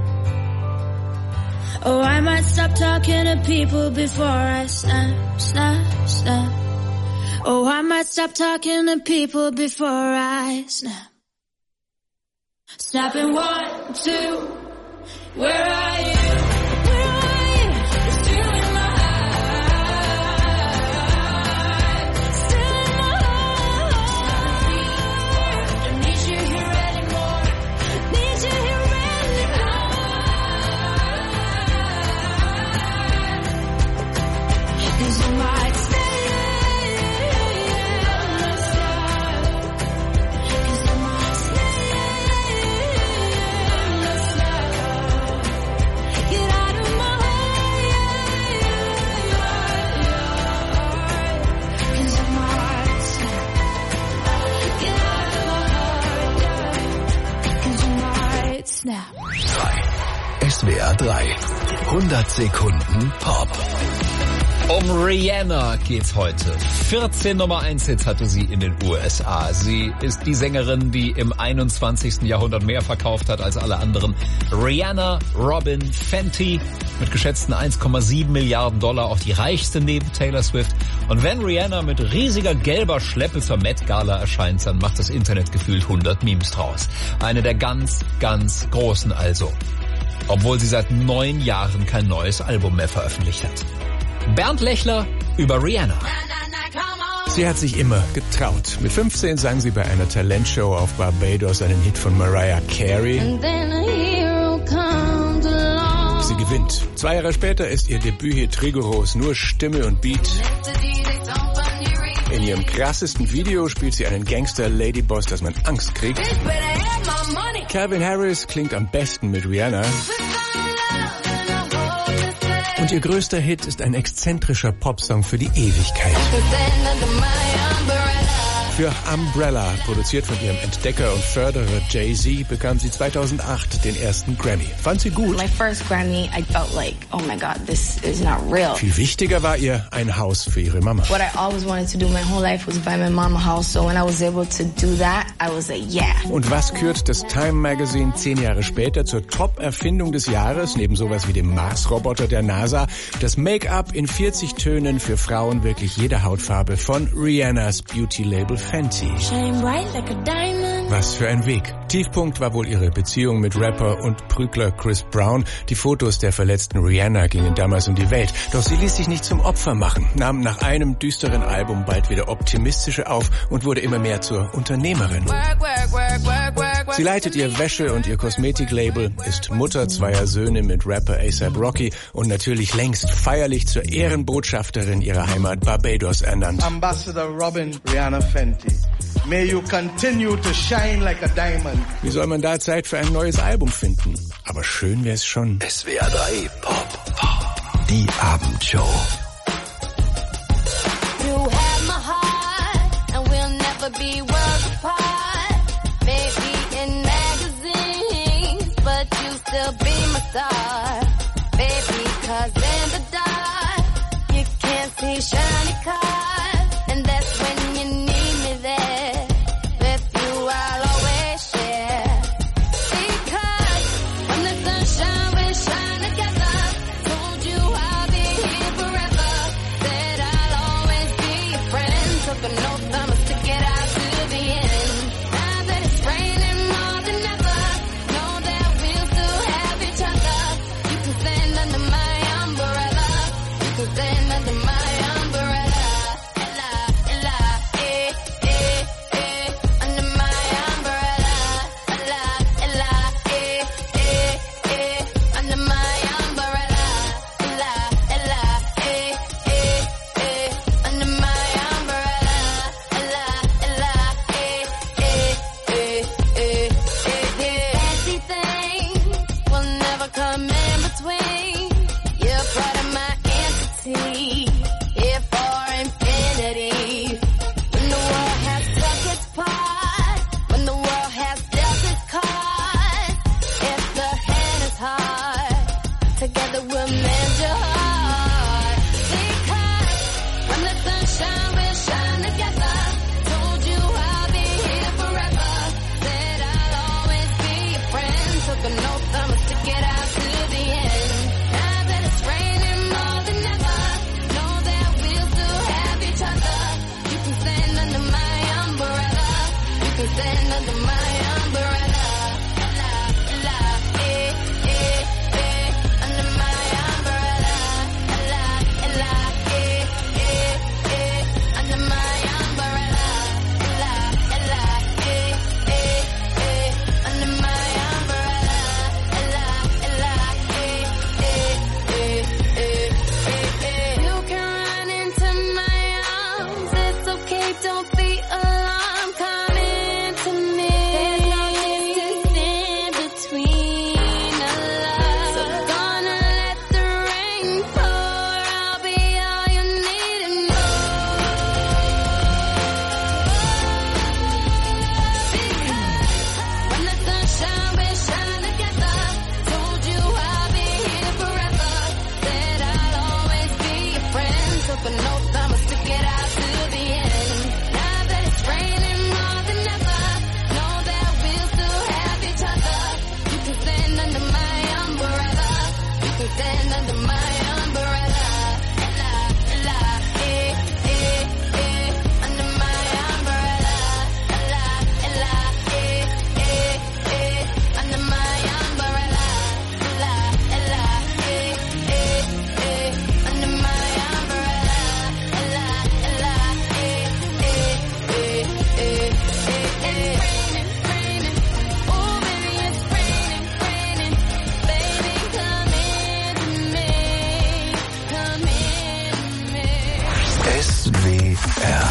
oh, I might stop talking to people before I snap, snap, snap. Oh, I might stop talking to people before I snap. Snapping 1, 2, where are you? Where are you? You're stealing my heart. Stealing my heart. Don't need you here anymore. Need you here anymore. 'Cause you might stay. Snap. SWR 3. 100 Sekunden Pop. Um Rihanna geht's heute. 14 Nummer 1 Hits hatte sie in den USA. Sie ist die Sängerin, die im 21. Jahrhundert mehr verkauft hat als alle anderen. Rihanna Robin Fenty mit geschätzten 1,7 Milliarden Dollar, auch die reichste neben Taylor Swift. Und wenn Rihanna mit riesiger gelber Schleppe zur Met Gala erscheint, dann macht das Internet gefühlt 100 Memes draus. Eine der ganz, ganz großen also. Obwohl sie seit 9 Jahren kein neues Album mehr veröffentlicht hat. Bernd Lechler über Rihanna. Sie hat sich immer getraut. Mit 15 sang sie bei einer Talentshow auf Barbados einen Hit von Mariah Carey. Sie gewinnt. 2 Jahre später ist ihr Debüthit rigoros, nur Stimme und Beat. In ihrem krassesten Video spielt sie einen Gangster-Ladyboss, dass man Angst kriegt. Calvin Harris klingt am besten mit Rihanna. Und ihr größter Hit ist ein exzentrischer Popsong für die Ewigkeit. Für Umbrella, produziert von ihrem Entdecker und Förderer Jay-Z, bekam sie 2008 den ersten Grammy. Fand sie gut. My first Grammy, I felt like, oh my God, this is not real. Viel wichtiger war ihr ein Haus für ihre Mama. What I always wanted to do my whole life was buy my mom a house. So when I was able to do that, I was like, yeah. Und was kürt das Time Magazine 10 Jahre später zur Top-Erfindung des Jahres, neben sowas wie dem Mars-Roboter der NASA? Das Make-up in 40 Tönen für Frauen wirklich jeder Hautfarbe von Rihannas Beauty-Label Fenty. Was für ein Weg. Tiefpunkt war wohl ihre Beziehung mit Rapper und Prügler Chris Brown. Die Fotos der verletzten Rihanna gingen damals um die Welt. Doch sie ließ sich nicht zum Opfer machen, nahm nach einem düsteren Album bald wieder optimistische auf und wurde immer mehr zur Unternehmerin. Sie leitet ihr Wäsche- und ihr Kosmetiklabel, ist Mutter 2 Söhne mit Rapper A$AP Rocky und natürlich längst feierlich zur Ehrenbotschafterin ihrer Heimat Barbados ernannt. Ambassador Robin Rihanna Fenty. May you continue to shine like a diamond. Wie soll man da Zeit für ein neues Album finden? Aber schön wär's schon. SWR 3 Pop. Die Abendshow. You have my heart, and we'll never be worlds apart. Maybe in magazines, but you still be my star. Baby, 'cause in the dark, you can't see shiny cars. And that's when you need me there. With you I'll always share. Because when the sunshine will shine together. Told you I'll be here forever. Said I'll always be your friend. Took an oath, I'ma stick it out to the end. Now that it's raining more than ever, know that we'll still have each other. You can stand under my umbrella. You can stand under my umbrella. Ella, Ella. come in between. You're part of my entity, here for infinity. When the world has struck its part, when the world has dealt its cards, if the hand is hard, together we'll mend your heart. Because when the sun shines, we'll shine together. Told you I'll be here forever. Said I'll always be your friend. Took an oath, I'ma stick it out to the end. Now that it's raining more than ever, know that we'll still have each other. You can stand under my umbrella. You can stand under my umbrella. La, la, under my umbrella. La, la, under my umbrella. La, la, under my umbrella. You can run into my arms. It's okay, don't be alarmed. Come into me. There's no distance in between our love. So gonna let the rain pour. I'll be all you need and more. Because when the sun shines, we shine together. Told you I'll be here forever. Said I'll always be your friend. Took an oath, I'ma stick it out to the end. Now that it's raining more than ever, know that we'll still have each other. You can stand under my umbrella. You can stand under my umbrella. La, la, under my umbrella. La, la, under my umbrella. La, la, under my umbrella. La, la, it's raining, oh baby, it's raining. Baby, come into me, come into me. SWR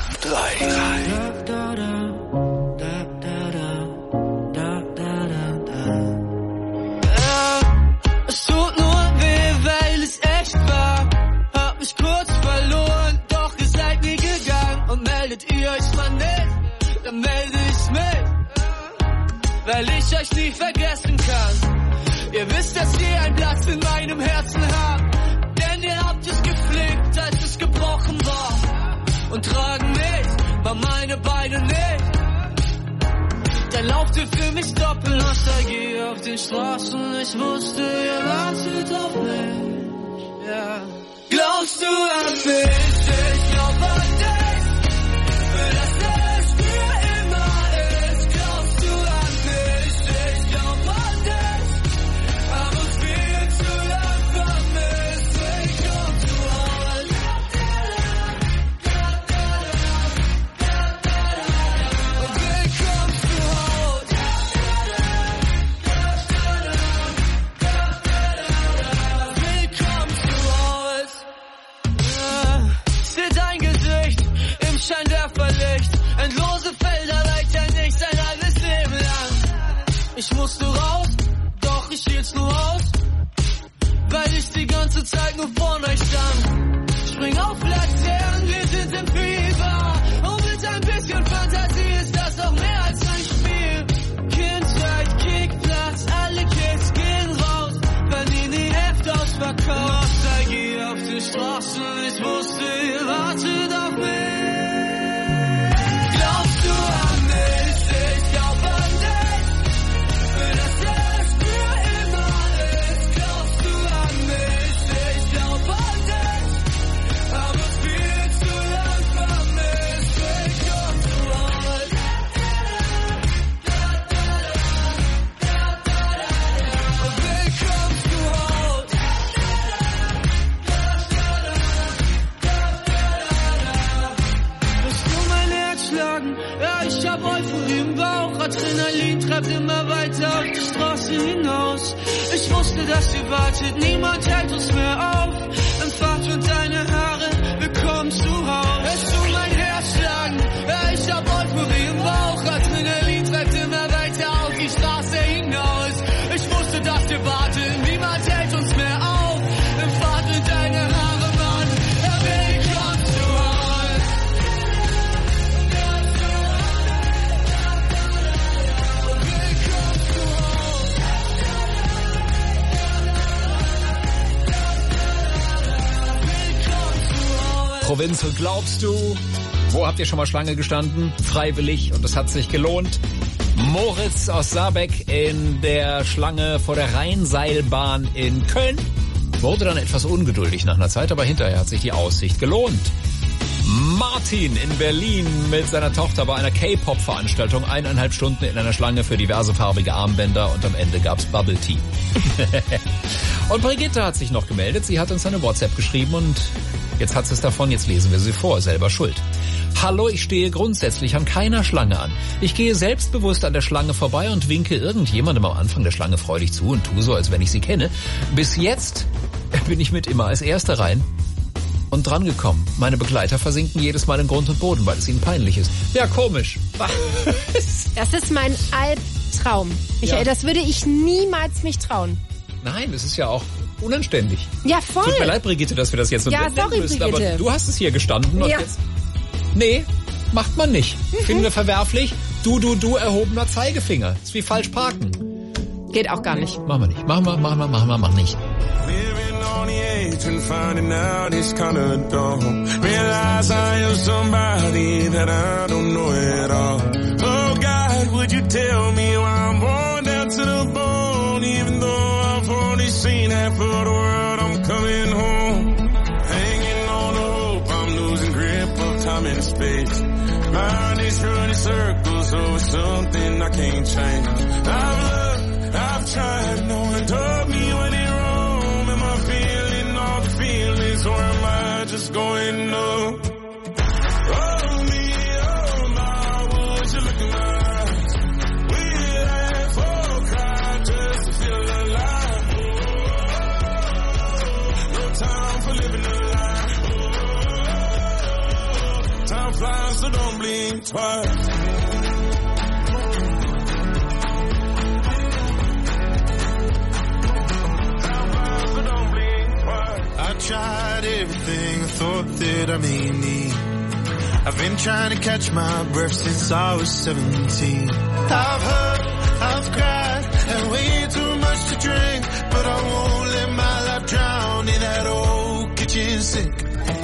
3. Es tut nur weh, weil es echt war. Hab mich kurz verloren, doch ihr seid nie gegangen. Und meldet ihr euch mal nicht, dann melde ich mich, weil ich euch nie vergessen kann. Ihr wisst, dass ihr einen Platz in meinem Herzen habt, denn ihr habt es gepflegt, als es gebrochen war. Und tragen mich, war meine Beine nicht. Dann lauft ihr für mich Doppelnostalgie auf den Straßen. Ich wusste, ihr wartet auf mich. Ja. Glaubst du an mich? Ich glaub an dich. Für das es für immer ist. Glaubst du an mich? Ich glaub an dich. Aber viel zu lang vermisst. Willkommen zu Hause. Willkommen zu Hause. Willkommen zu Hause. Seht dein Gesicht im Schein der Verlicht. Endlose Felder, weiter nichts, ein halbes Leben lang. Ich musste raus, doch ich hielt's nur aus, weil ich die ganze Zeit nur vor euch stand. Spring auf Laternen, wir sind im Fieber. Und mit ein bisschen Fantasie ist das auch mehr als ein Spiel. Kindheit, Kickplatz, alle Kids gehen raus, verdienen die Hälfte ausverkauft. Nostalgie auf den Straßen, ich wusste, ihr wartet auf mich. Glaubst du an mich? Ich glaub an dich. Für das es für immer ist. Glaubst du an mich? Ich glaub an dich. Aber viel zu lang vermisst. Willkommen zu Hause. Willkommen zu Hause. Hörst du mein Herz schlagen? Ja, ich hab Euphorie im Bauch. Adrenalin treibt immer weiter auf die Straße hinaus. Ich wusste, dass ihr wartet, niemand hält uns mehr auf. Entfacht und deine Haare, willkommen zu Hause. Hörst du mein Herz schlagen? Ja, ich hab Euphorie im Bauch. Adrenalin treibt immer weiter auf die Straße hinaus. Ich wusste, dass ihr wartet, Provinz. Und glaubst du, wo habt ihr schon mal Schlange gestanden? Freiwillig, und es hat sich gelohnt. Moritz aus Saarbeck in der Schlange vor der Rheinseilbahn in Köln wurde dann etwas ungeduldig nach einer Zeit, aber hinterher hat sich die Aussicht gelohnt. Martin in Berlin mit seiner Tochter bei einer K-Pop-Veranstaltung 1,5 Stunden in einer Schlange für diverse farbige Armbänder und am Ende gab's Bubble Tea. Und Brigitte hat sich noch gemeldet, sie hat uns eine WhatsApp geschrieben und jetzt hat sie es davon, jetzt lesen wir sie vor, selber schuld. Hallo, ich stehe grundsätzlich an keiner Schlange an. Ich gehe selbstbewusst an der Schlange vorbei und winke irgendjemandem am Anfang der Schlange freudig zu und tue so, als wenn ich sie kenne. Bis jetzt bin ich mit immer als Erster rein und dran gekommen. Meine Begleiter versinken jedes Mal in Grund und Boden, weil es ihnen peinlich ist. Ja, komisch. Das ist mein Albtraum. Michael, das würde ich niemals mich trauen. Nein, das ist ja auch unanständig. Ja, voll. Tut mir leid, Brigitte, dass wir das jetzt so nennen müssen, Brigitte. aber du hast es hier gestanden und jetzt... Nee, macht man nicht. Finden wir verwerflich. Du, erhobener Zeigefinger. Ist wie falsch parken. Geht auch gar nicht. Machen wir nicht. Mach nicht. And finding out it's kinda dumb. Realize I am somebody that I don't know at all. Oh God, would you tell me why I'm born down to the bone? Even though I've only seen half of the world, I'm coming home. Hanging on to hope, I'm losing grip of time and space. Mind is running circles over something I can't change. I've looked, I've tried, no one told me when it wrong. Am I feeling all the feelings, or am I just going numb? Oh me, oh my, would you look in my eyes? We laugh or cry just to feel alive. No time for living a lie. Time flies, so don't blink twice. I tried everything I thought that I may need. I've been trying to catch my breath since I was 17. I've hurt, I've cried, had way too much to drink, but I won't let my life drown in that old kitchen sink.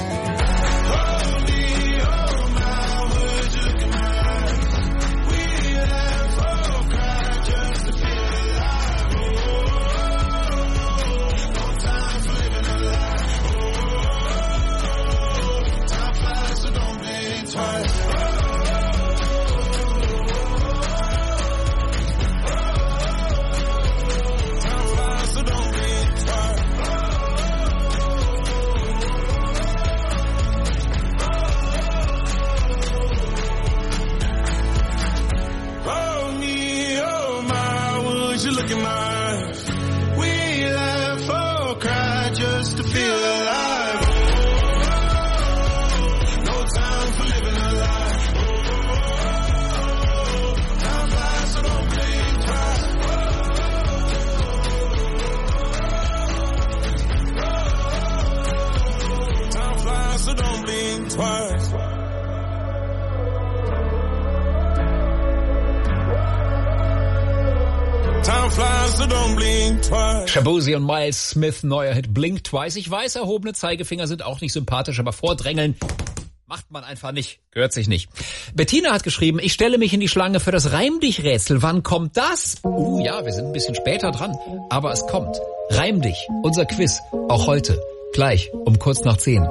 Shaboozey und Miles Smith, neuer Hit Blink Twice. Ich weiß, erhobene Zeigefinger sind auch nicht sympathisch, aber vordrängeln macht man einfach nicht. Gehört sich nicht. Bettina hat geschrieben, ich stelle mich in die Schlange für das Reim dich Rätsel. Wann kommt das? Ja, wir sind ein bisschen später dran, aber es kommt. Reim dich, unser Quiz, auch heute, gleich um kurz nach 10.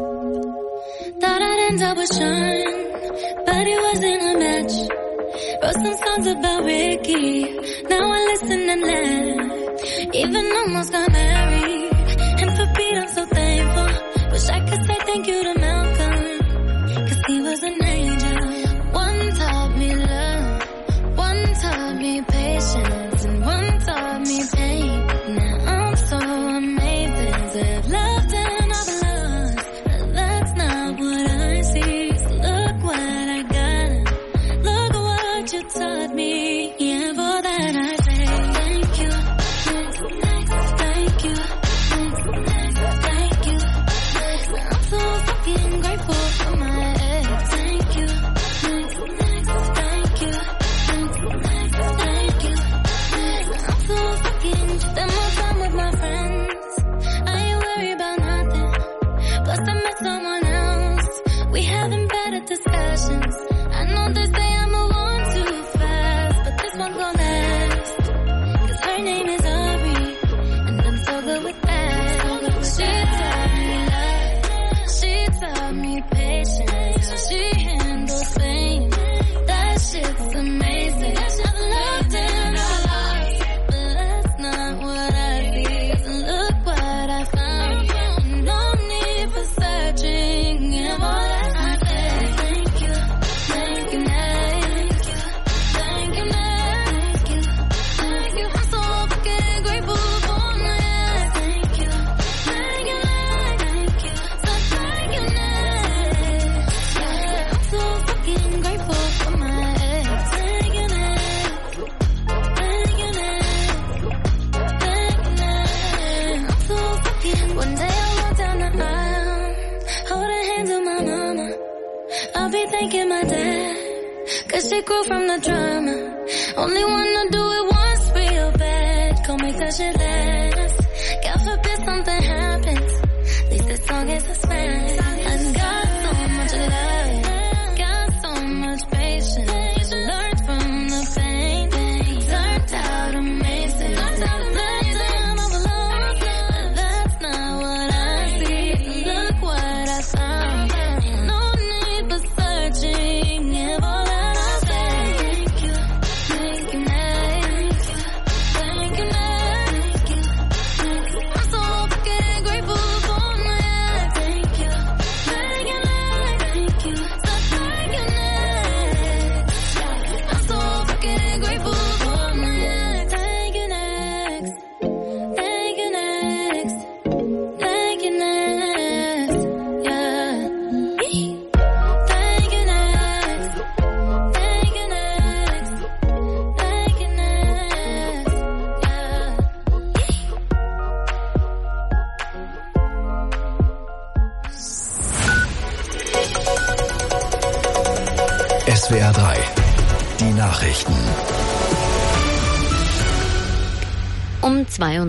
Thought I'd end up with Sean, but it wasn't a match. Wrote some songs about Ricky, now I listen and laugh. Even almost got married, and for Pete I'm so thankful. Wish I could say thank you to Malcolm, cause he was an angel. One taught me love, one taught me patience, and one taught me pain. Now I'm so amazing to have loved and I've lost, but that's not what I see. So look what I got, look what you taught me. Yeah, for that I say thank you. Thank you. I'll be thanking my dad, 'cause she grew from the drama. Only wanna do it once real bad. Go make that shit last. God forbid something happens. At least this song is a smash. I've got so much love, got so much patience. Learned from the pain, turned out amazing. Left them all alone, but that's not what I see. Look what I found. No need for searching. Give all that I say. Thank you, next. Thank you, next. I'm so fucking grateful for my ex. Thank you, next. So thank you, next. I'm so fucking grateful for my ex. Thank you, next. Thank you, next. Thank you, next. Yeah. Thank you, next. Thank you, next. Thank you, next. SWR 3, die Nachrichten. Um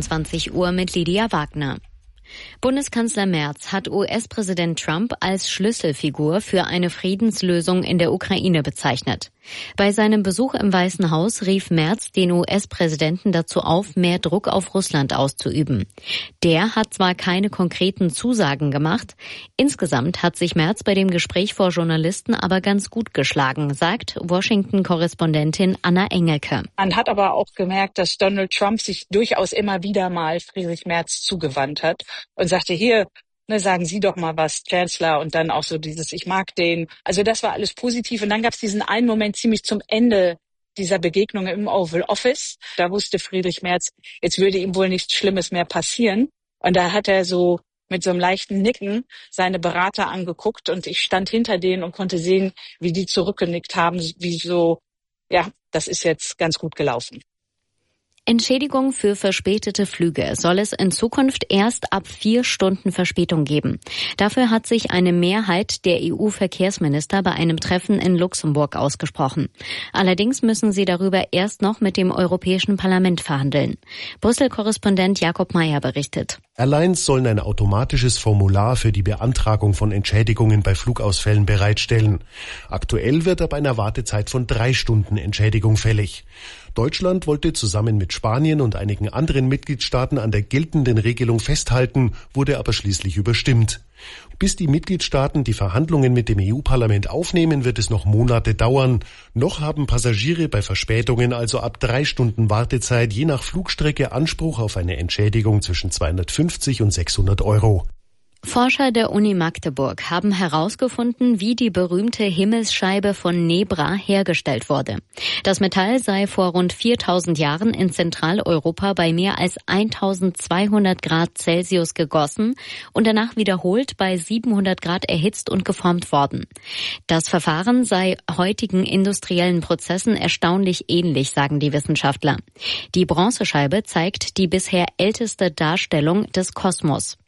22 Uhr mit Lydia Wagner. Bundeskanzler Merz hat US-Präsident Trump als Schlüsselfigur für eine Friedenslösung in der Ukraine bezeichnet. Bei seinem Besuch im Weißen Haus rief Merz den US-Präsidenten dazu auf, mehr Druck auf Russland auszuüben. Der hat zwar keine konkreten Zusagen gemacht, insgesamt hat sich Merz bei dem Gespräch vor Journalisten aber ganz gut geschlagen, sagt Washington-Korrespondentin Anna Engelke. Man hat aber auch gemerkt, dass Donald Trump sich durchaus immer wieder mal Friedrich Merz zugewandt hat und sagte, hier, sagen Sie doch mal was, Chancellor, und dann auch so dieses, ich mag den. Also das war alles positiv. Und dann gab es diesen einen Moment ziemlich zum Ende dieser Begegnung im Oval Office. Da wusste Friedrich Merz, jetzt würde ihm wohl nichts Schlimmes mehr passieren. Und da hat er so mit so einem leichten Nicken seine Berater angeguckt und ich stand hinter denen und konnte sehen, wie die zurückgenickt haben, wie so, ja, das ist jetzt ganz gut gelaufen. Entschädigung für verspätete Flüge soll es in Zukunft erst ab 4 Stunden Verspätung geben. Dafür hat sich eine Mehrheit der EU-Verkehrsminister bei einem Treffen in Luxemburg ausgesprochen. Allerdings müssen sie darüber erst noch mit dem Europäischen Parlament verhandeln. Brüssel-Korrespondent Jakob Mayer berichtet. Airlines sollen ein automatisches Formular für die Beantragung von Entschädigungen bei Flugausfällen bereitstellen. Aktuell wird ab einer Wartezeit von 3 Stunden Entschädigung fällig. Deutschland wollte zusammen mit Spanien und einigen anderen Mitgliedstaaten an der geltenden Regelung festhalten, wurde aber schließlich überstimmt. Bis die Mitgliedstaaten die Verhandlungen mit dem EU-Parlament aufnehmen, wird es noch Monate dauern. Noch haben Passagiere bei Verspätungen also ab 3 Stunden Wartezeit je nach Flugstrecke Anspruch auf eine Entschädigung zwischen 250 und 600 Euro. Forscher der Uni Magdeburg haben herausgefunden, wie die berühmte Himmelsscheibe von Nebra hergestellt wurde. Das Metall sei vor rund 4000 Jahren in Zentraleuropa bei mehr als 1200 Grad Celsius gegossen und danach wiederholt bei 700 Grad erhitzt und geformt worden. Das Verfahren sei heutigen industriellen Prozessen erstaunlich ähnlich, sagen die Wissenschaftler. Die Bronzescheibe zeigt die bisher älteste Darstellung des Kosmos.